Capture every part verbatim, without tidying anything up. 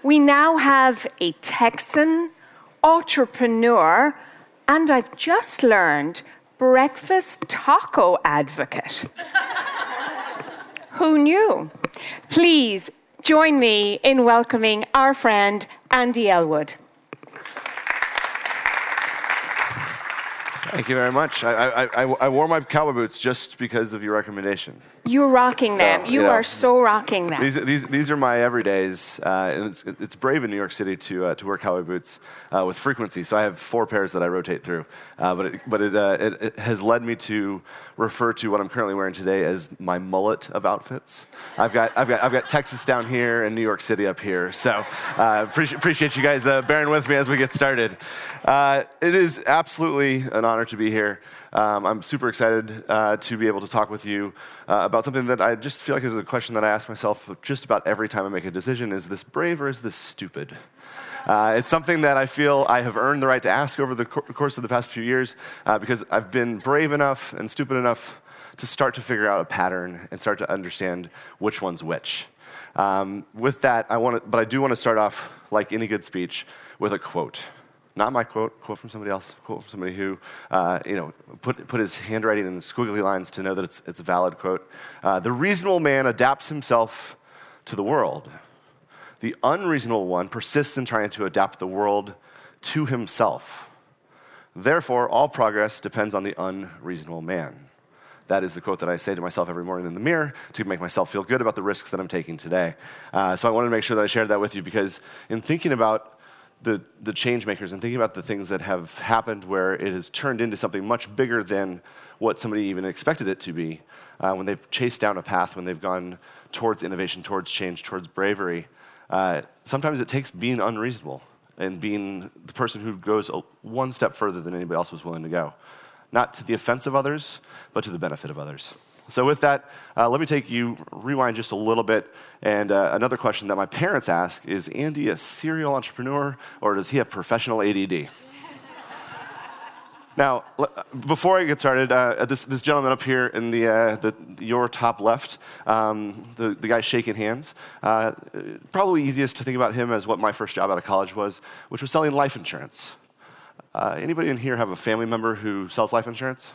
We now have a Texan, entrepreneur, and I've just learned, breakfast taco advocate. Who knew? Please join me in welcoming our friend, Andy Elwood. Thank you very much. I, I, I, I wore my cowboy boots just because of your recommendation. You're rocking them. So, you yeah. are so rocking them. These, these, these are my everydays, uh, and it's, it's brave in New York City to uh, to wear cowboy boots uh, with frequency. So I have four pairs that I rotate through, uh, but it, but it, uh, it, it has led me to refer to what I'm currently wearing today as my mullet of outfits. I've got I've got I've got Texas down here and New York City up here. So uh, appreciate appreciate you guys uh, bearing with me as we get started. Uh, it is absolutely an honor to be here. Um, I'm super excited uh, to be able to talk with you uh, about something that I just feel like is a question that I ask myself just about every time I make a decision. Is this brave or is this stupid? Uh, it's something that I feel I have earned the right to ask over the co- course of the past few years uh, because I've been brave enough and stupid enough to start to figure out a pattern and start to understand which one's which. Um, with that, I want to, but I do want to start off, like any good speech, with a quote. Not my quote, quote from somebody else, quote from somebody who, uh, you know, put put his handwriting in squiggly lines to know that it's it's a valid quote. Uh, the reasonable man adapts himself to the world. The unreasonable one persists in trying to adapt the world to himself. Therefore, all progress depends on the unreasonable man. That is the quote that I say to myself every morning in the mirror to make myself feel good about the risks that I'm taking today. Uh, so I wanted to make sure that I shared that with you because in thinking about the, the change makers and thinking about the things that have happened where it has turned into something much bigger than what somebody even expected it to be, uh, when they've chased down a path, when they've gone towards innovation, towards change, towards bravery, uh, sometimes it takes being unreasonable and being the person who goes one step further than anybody else was willing to go. Not to the offense of others, but to the benefit of others. So with that, uh, let me take you, rewind just a little bit, and uh, another question that my parents ask is, Andy a serial entrepreneur, or does he have professional A D D? Now, before I get started, uh, this, this gentleman up here in the, uh, the your top left, um, the, the guy shaking hands, uh, probably easiest to think about him as what my first job out of college was, which was selling life insurance. Uh, anybody in here have a family member who sells life insurance?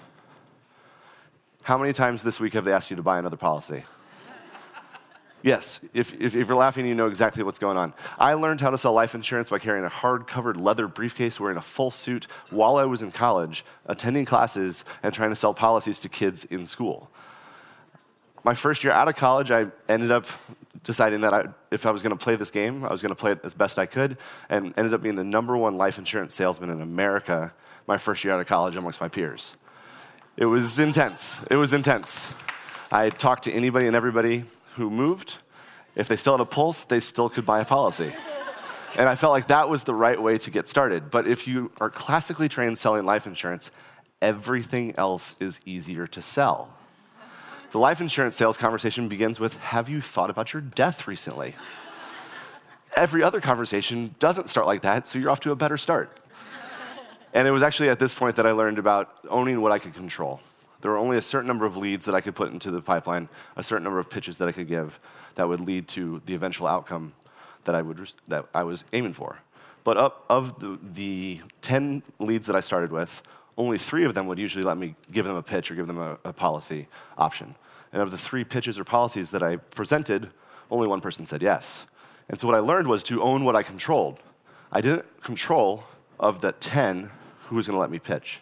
How many times this week have they asked you to buy another policy? Yes, if, if, if you're laughing, you know exactly what's going on. I learned how to sell life insurance by carrying a hard-covered leather briefcase, wearing a full suit while I was in college, attending classes, and trying to sell policies to kids in school. My first year out of college, I ended up deciding that I, if I was going to play this game, I was going to play it as best I could, and ended up being the number one life insurance salesman in America my first year out of college amongst my peers. It was intense. It was intense. I talked to anybody and everybody who moved. If they still had a pulse, they still could buy a policy. And I felt like that was the right way to get started. But if you are classically trained selling life insurance, everything else is easier to sell. The life insurance sales conversation begins with, have you thought about your death recently? Every other conversation doesn't start like that, so you're off to a better start. And it was actually at this point that I learned about owning what I could control. There were only a certain number of leads that I could put into the pipeline, a certain number of pitches that I could give that would lead to the eventual outcome that I would that I was aiming for. But up of the, the ten leads that I started with, only three of them would usually let me give them a pitch or give them a, a policy option. And of the three pitches or policies that I presented, only one person said yes. And so what I learned was to own what I controlled. I didn't control of the ten who was going to let me pitch.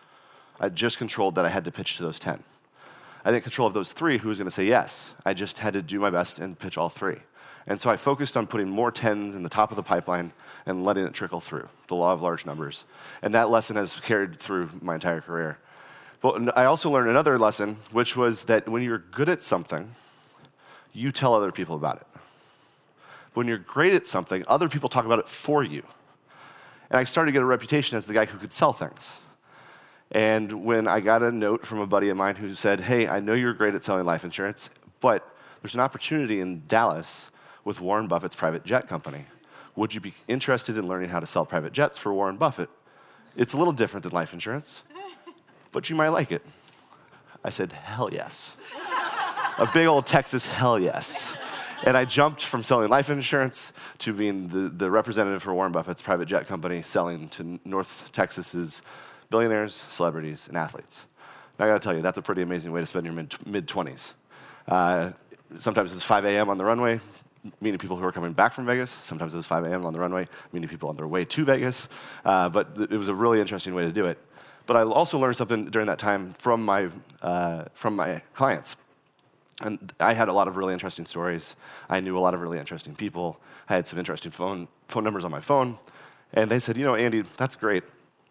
I just controlled that I had to pitch to those ten. I didn't control of those three who was going to say yes. I just had to do my best and pitch all three. And so I focused on putting more tens in the top of the pipeline and letting it trickle through, the law of large numbers. And that lesson has carried through my entire career. But I also learned another lesson, which was that when you're good at something, you tell other people about it. When you're great at something, other people talk about it for you. And I started to get a reputation as the guy who could sell things. And when I got a note from a buddy of mine who said, hey, I know you're great at selling life insurance, but there's an opportunity in Dallas with Warren Buffett's private jet company. Would you be interested in learning how to sell private jets for Warren Buffett? It's a little different than life insurance, but you might like it. I said, hell yes. A big old Texas hell yes. And I jumped from selling life insurance to being the, the representative for Warren Buffett's private jet company, selling to North Texas's billionaires, celebrities, and athletes. And I gotta tell you, that's a pretty amazing way to spend your mid, mid-twenties. Uh, sometimes it's five a.m. on the runway, meeting people who are coming back from Vegas. Sometimes it was five a.m. on the runway, meeting people on their way to Vegas. Uh, but th- it was a really interesting way to do it. But I also learned something during that time from my, uh, from my clients. And I had a lot of really interesting stories. I knew a lot of really interesting people. I had some interesting phone, phone numbers on my phone. And they said, you know, Andy, that's great,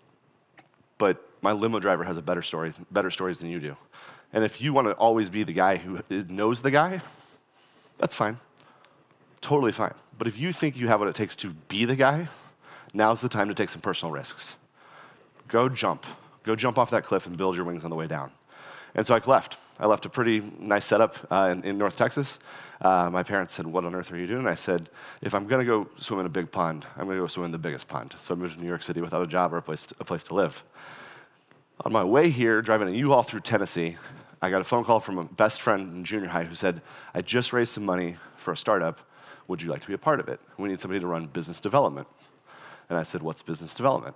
but my limo driver has a better story, better stories than you do. And if you want to always be the guy who knows the guy, that's fine. Totally fine. But if you think you have what it takes to be the guy, now's the time to take some personal risks. Go jump. Go jump off that cliff and build your wings on the way down. And so I left. I left a pretty nice setup uh, in, in North Texas. Uh, my parents said, what on earth are you doing? And I said, if I'm going to go swim in a big pond, I'm going to go swim in the biggest pond. So I moved to New York City without a job or a place to, a place to live. On my way here, driving a U-Haul through Tennessee, I got a phone call from a best friend in junior high who said, I just raised some money for a startup. Would you like to be a part of it? We need somebody to run business development. And I said, what's business development?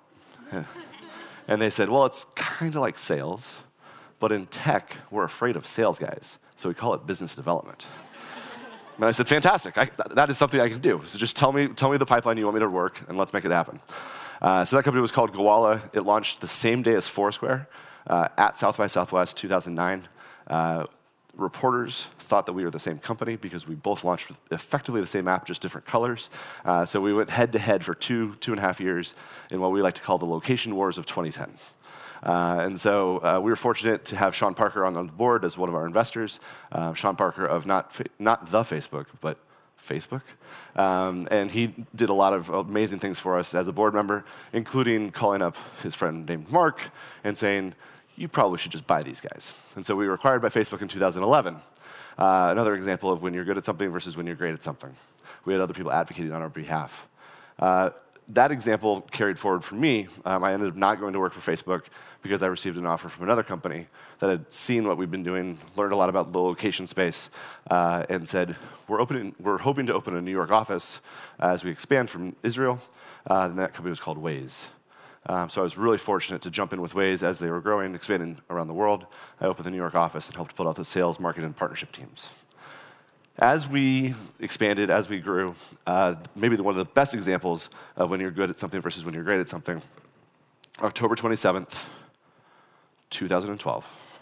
And they said, well, it's kind of like sales. But in tech, we're afraid of sales guys, so we call it business development. And I said, fantastic, I, that is something I can do. So just tell me, tell me the pipeline you want me to work, and let's make it happen. Uh, so that company was called Gowalla. It launched the same day as Foursquare uh, at South by Southwest two thousand nine. Uh, reporters thought that we were the same company because we both launched with effectively the same app, just different colors. Uh, so we went head-to-head for two, two and a half years in what we like to call the location wars of twenty ten. Uh, and so uh, we were fortunate to have Sean Parker on the board as one of our investors. Uh, Sean Parker of not fa- not the Facebook, but Facebook. Um, and he did a lot of amazing things for us as a board member, including calling up his friend named Mark and saying, you probably should just buy these guys. And so we were acquired by Facebook in two thousand eleven. Uh, another example of when you're good at something versus when you're great at something. We had other people advocating on our behalf. Uh, that example carried forward for me. Um, I ended up not going to work for Facebook because I received an offer from another company that had seen what we've been doing, learned a lot about the location space, uh, and said, we're, opening, we're hoping to open a New York office uh, as we expand from Israel. Uh, and that company was called Waze. Um, so I was really fortunate to jump in with Waze as they were growing, expanding around the world. I opened the New York office and helped put out the sales, marketing, and partnership teams. As we expanded, as we grew, uh, maybe one of the best examples of when you're good at something versus when you're great at something, October twenty-seventh, two thousand twelve,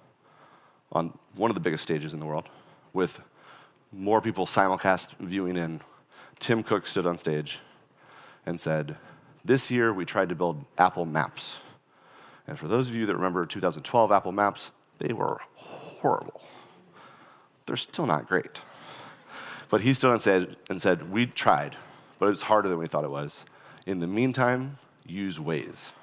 on one of the biggest stages in the world, with more people simulcast viewing in, Tim Cook stood on stage and said, this year we tried to build Apple Maps. And for those of you that remember two thousand twelve Apple Maps, they were horrible. They're still not great. But he stood on stage and said, we tried, but it's harder than we thought it was. In the meantime, use Waze.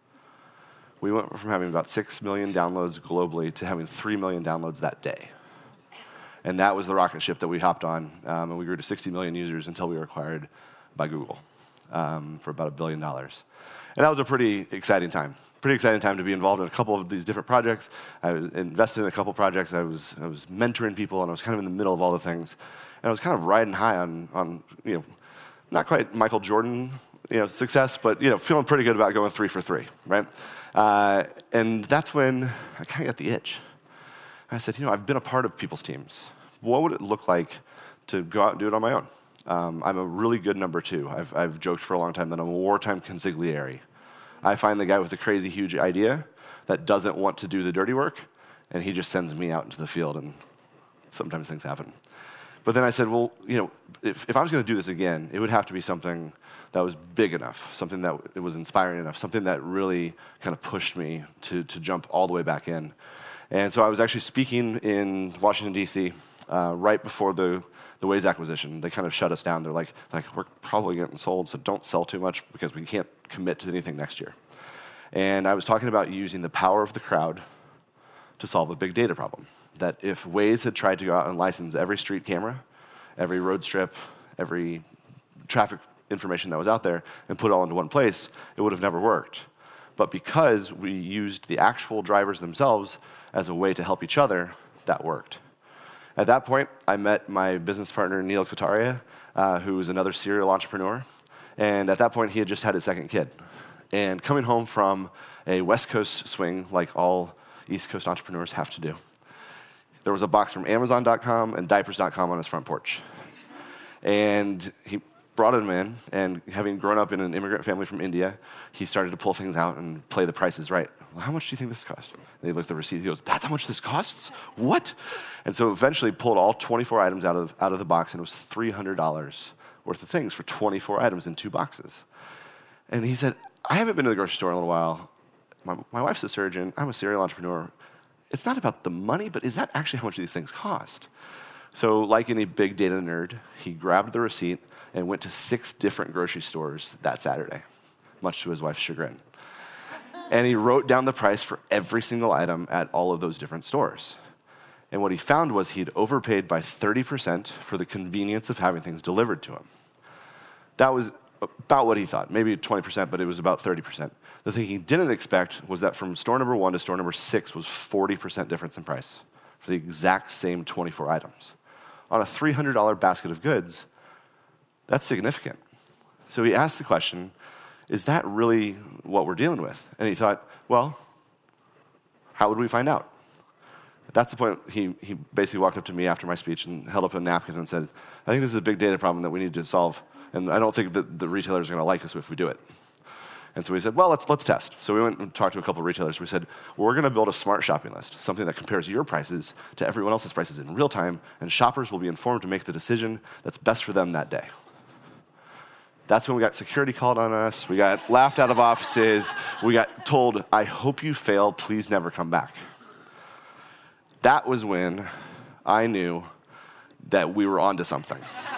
We went from having about six million downloads globally to having three million downloads that day. And that was the rocket ship that we hopped on, um, and we grew to sixty million users until we were acquired by Google um, for about a billion dollars. And that was a pretty exciting time. Pretty exciting time to be involved in a couple of these different projects. I was invested in a couple projects. I was I was mentoring people, and I was kind of in the middle of all the things. And I was kind of riding high on on you know, not quite Michael Jordan you know success, but you know feeling pretty good about going three for three, right? Uh, and that's when I kind of got the itch. I said, you know, I've been a part of people's teams. What would it look like to go out and do it on my own? Um, I'm a really good number two. I've I've joked for a long time that I'm a wartime consigliere. I find the guy with the crazy huge idea that doesn't want to do the dirty work, and he just sends me out into the field, and sometimes things happen. But then I said, well, you know, if, if I was going to do this again, it would have to be something that was big enough, something that it was inspiring enough, something that really kind of pushed me to, to jump all the way back in. And so I was actually speaking in Washington, D C, uh, right before the, the Waze acquisition. They kind of shut us down. They're like, like, we're probably getting sold, so don't sell too much because we can't commit to anything next year. And I was talking about using the power of the crowd to solve a big data problem. That if Waze had tried to go out and license every street camera, every road strip, every traffic information that was out there and put it all into one place, it would have never worked. But because we used the actual drivers themselves as a way to help each other, that worked. At that point, I met my business partner, Neil Kataria, uh, who was another serial entrepreneur. And at that point, he had just had his second kid. And coming home from a West Coast swing, like all East Coast entrepreneurs have to do, there was a box from Amazon dot com and Diapers dot com on his front porch. And he brought him in, and having grown up in an immigrant family from India, he started to pull things out and play the prices right. Well, how much do you think this costs? And he looked at the receipt, he goes, that's how much this costs? What? And so eventually pulled all twenty-four items out of, out of the box, and it was three hundred dollars worth of things for twenty-four items in two boxes. And he said, I haven't been to the grocery store in a little while. My, my wife's a surgeon, I'm a serial entrepreneur. It's not about the money, but is that actually how much these things cost? So like any big data nerd, he grabbed the receipt and went to six different grocery stores that Saturday, much to his wife's chagrin. And he wrote down the price for every single item at all of those different stores. And what he found was he'd overpaid by thirty percent for the convenience of having things delivered to him. That was about what he thought, maybe twenty percent, but it was about thirty percent. The thing he didn't expect was that from store number one to store number six was forty percent difference in price for the exact same twenty-four items. On a three hundred dollars basket of goods, that's significant. So he asked the question, is that really what we're dealing with? And he thought, well, how would we find out? That's the point. He, he basically walked up to me after my speech and held up a napkin and said, I think this is a big data problem that we need to solve, and I don't think that the retailers are going to like us if we do it. And so we said, well, let's, let's test. So we went and talked to a couple of retailers. We said, well, we're going to build a smart shopping list, something that compares your prices to everyone else's prices in real time, and shoppers will be informed to make the decision that's best for them that day. That's when we got security called on us. We got laughed out of offices. We got told, I hope you fail. Please never come back. That was when I knew that we were onto something.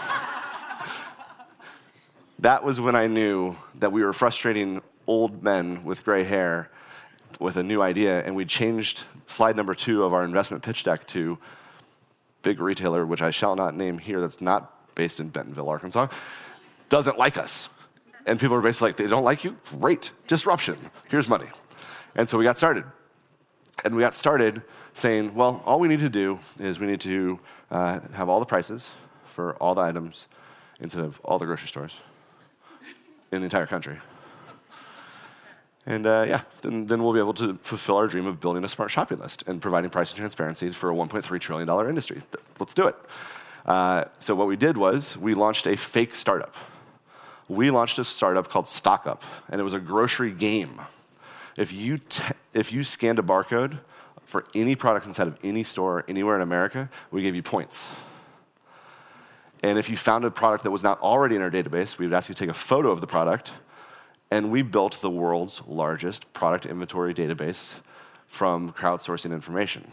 That was when I knew that we were frustrating old men with gray hair with a new idea, and we changed slide number two of our investment pitch deck to big retailer, which I shall not name here, that's not based in Bentonville, Arkansas, doesn't like us. And people are basically like, they don't like you? Great, disruption, here's money. And so we got started. And we got started saying, well, all we need to do is we need to uh, have all the prices for all the items instead of all the grocery stores in the entire country. And uh, yeah, then, then we'll be able to fulfill our dream of building a smart shopping list and providing price transparency for a one point three trillion dollars industry. Let's do it. Uh, so what we did was we launched a fake startup. We launched a startup called StockUp, and it was a grocery game. If you, t- if you scanned a barcode for any product inside of any store anywhere in America, we gave you points. And if you found a product that was not already in our database, we would ask you to take a photo of the product, and we built the world's largest product inventory database from crowdsourcing information.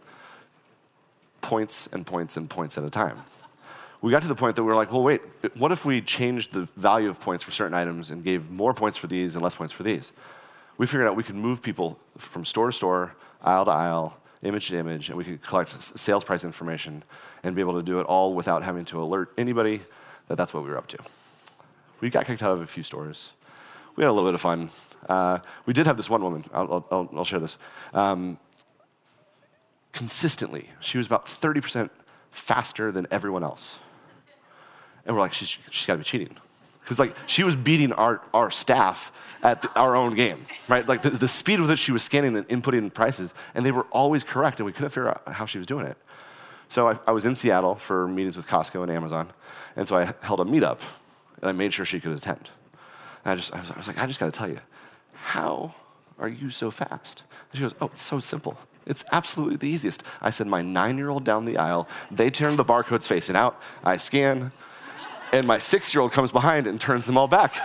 Points and points and points at a time. We got to the point that we were like, well, wait, what if we changed the value of points for certain items and gave more points for these and less points for these? We figured out we could move people from store to store, aisle to aisle, image to image, and we could collect sales price information and be able to do it all without having to alert anybody that that's what we were up to. We got kicked out of a few stores. We had a little bit of fun. Uh, we did have this one woman, I'll, I'll, I'll share this. Um, consistently, she was about thirty percent faster than everyone else. And we're like, she's, she's gotta be cheating. Because like she was beating our, our staff at the, our own game, right? Like the, the speed with which she was scanning and inputting prices, and they were always correct, and we couldn't figure out how she was doing it. So I, I was in Seattle for meetings with Costco and Amazon, and so I held a meetup, and I made sure she could attend. And I just, I was, I was like, I just gotta tell you, how are you so fast? And she goes, oh, it's so simple. It's absolutely the easiest. I send my nine-year-old down the aisle, they turn the barcodes facing out, I scan, and my six-year-old comes behind and turns them all back.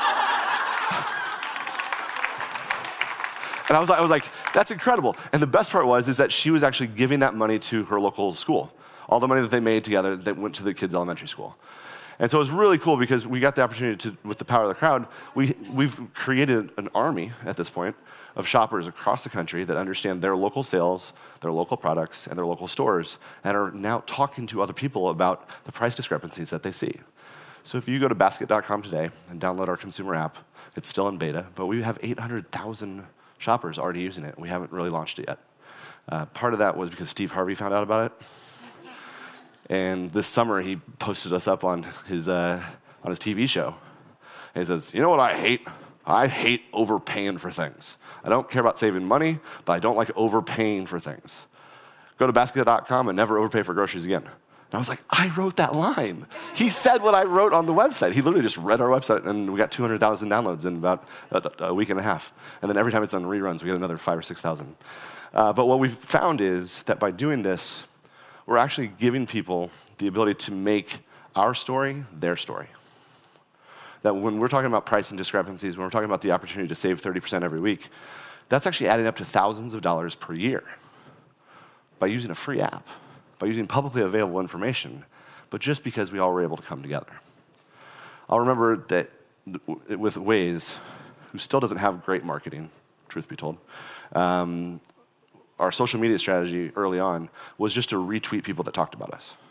And I was like, I was like, that's incredible. And the best part was is that she was actually giving that money to her local school. All the money that they made together that went to the kids' elementary school. And so it was really cool because we got the opportunity to, with the power of the crowd, we, we've created an army at this point of shoppers across the country that understand their local sales, their local products, and their local stores, and are now talking to other people about the price discrepancies that they see. So if you go to basket dot com today and download our consumer app, it's still in beta, but we have eight hundred thousand shoppers already using it. We haven't really launched it yet. Uh, part of that was because Steve Harvey found out about it. And this summer, he posted us up on his, uh, on his T V show. And he says, you know what I hate? I hate overpaying for things. I don't care about saving money, but I don't like overpaying for things. Go to basket dot com and never overpay for groceries again. And I was like, I wrote that line. He said what I wrote on the website. He literally just read our website, and we got two hundred thousand downloads in about a, a week and a half. And then every time it's on reruns, we get another five or six thousand. Uh, but what we've found is that by doing this, we're actually giving people the ability to make our story their story. That when we're talking about pricing discrepancies, when we're talking about the opportunity to save thirty percent every week, that's actually adding up to thousands of dollars per year by using a free app, by using publicly available information, but just because we all were able to come together. I'll remember that with Waze, who still doesn't have great marketing, truth be told, um, our social media strategy early on was just to retweet people that talked about us.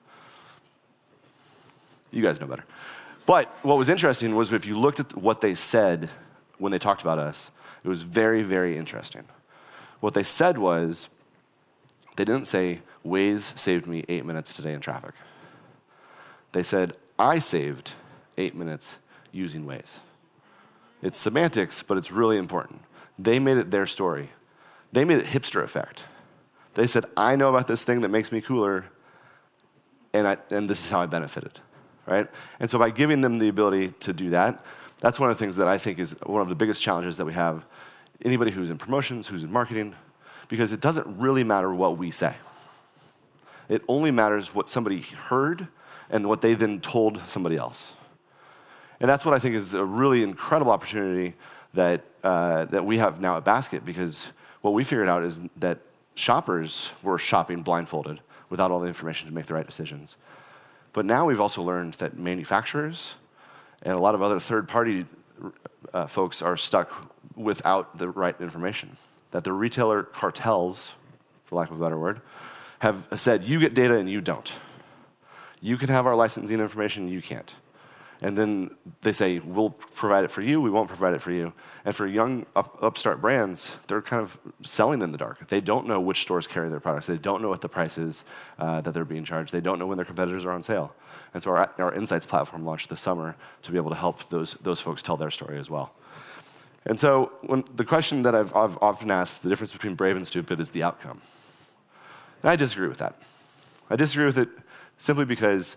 You guys know better. But what was interesting was if you looked at what they said when they talked about us, it was very, very interesting. What they said was, they didn't say, Waze saved me eight minutes today in traffic. They said, I saved eight minutes using Waze. It's semantics, but it's really important. They made it their story. They made it hipster effect. They said, I know about this thing that makes me cooler, and, I, and this is how I benefited, right? And so by giving them the ability to do that, that's one of the things that I think is one of the biggest challenges that we have, anybody who's in promotions, who's in marketing, because it doesn't really matter what we say. It only matters what somebody heard and what they then told somebody else. And that's what I think is a really incredible opportunity that, uh, that we have now at Basket, because what we figured out is that shoppers were shopping blindfolded without all the information to make the right decisions. But now we've also learned that manufacturers and a lot of other third-party uh, folks are stuck without the right information. That the retailer cartels, for lack of a better word, have said, you get data and you don't. You can have our licensing information, you can't. And then they say, we'll provide it for you, we won't provide it for you. And for young up, upstart brands, they're kind of selling in the dark. They don't know which stores carry their products. They don't know what the price is uh, that they're being charged. They don't know when their competitors are on sale. And so our, our Insights platform launched this summer to be able to help those, those folks tell their story as well. And so when the question that I've, I've often asked, the difference between brave and stupid is the outcome. And I disagree with that. I disagree with it simply because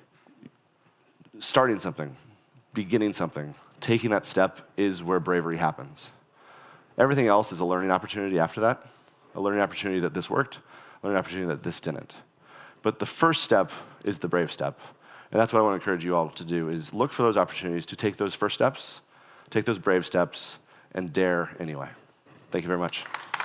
starting something, beginning something, taking that step is where bravery happens. Everything else is a learning opportunity after that, a learning opportunity that this worked, a learning opportunity that this didn't. But the first step is the brave step. And that's what I want to encourage you all to do, is look for those opportunities to take those first steps, take those brave steps, and dare anyway. Thank you very much.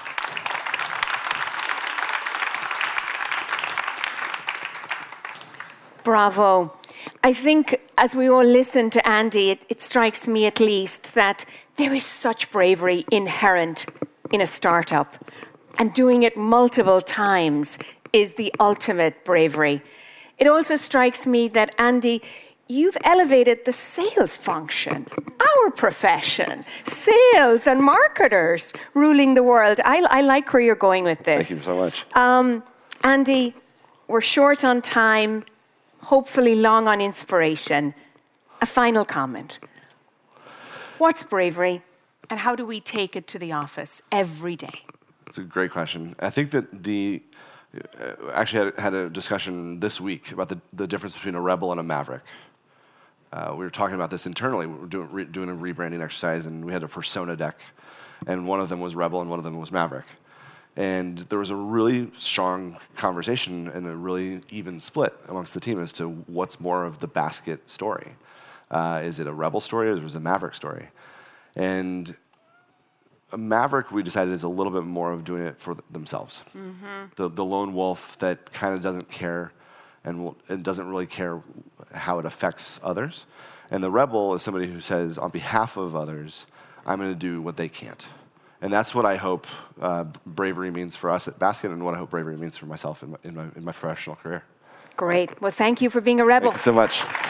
Bravo. I think as we all listen to Andy, it, it strikes me at least that there is such bravery inherent in a startup. And doing it multiple times is the ultimate bravery. It also strikes me that, Andy, you've elevated the sales function, our profession, sales and marketers ruling the world. I, I like where you're going with this. Thank you so much. Um, Andy, we're short on time, hopefully long on inspiration. A final comment. What's bravery, and how do we take it to the office every day? It's a great question. I think that the, uh, actually had, had a discussion this week about the, the difference between a rebel and a maverick. Uh, we were talking about this internally. We were doing, re, doing a rebranding exercise, and we had a persona deck, and one of them was rebel and one of them was maverick. And there was a really strong conversation and a really even split amongst the team as to what's more of the Basket story. Uh, is it a rebel story or is it a maverick story? And a maverick, we decided, is a little bit more of doing it for themselves. Mm-hmm. The, the lone wolf that kind of doesn't care and, will, and doesn't really care how it affects others. And the rebel is somebody who says, on behalf of others, I'm going to do what they can't. And that's what I hope uh, bravery means for us at Basket, and what I hope bravery means for myself in my, in my, in my professional career. Great. Well, thank you for being a rebel. Thank you so much.